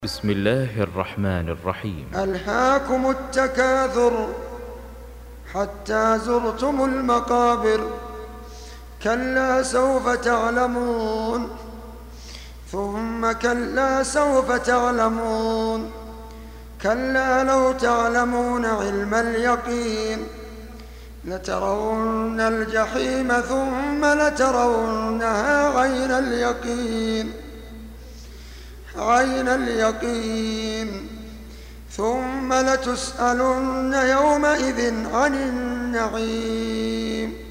بسم الله الرحمن الرحيم. ألهاكم التكاثر حتى زرتم المقابر، كلا سوف تعلمون ثم كلا سوف تعلمون، كلا لو تعلمون علم اليقين لترون الجحيم ثم لترونها عين اليقين ثم لتسألن يومئذ عن النعيم.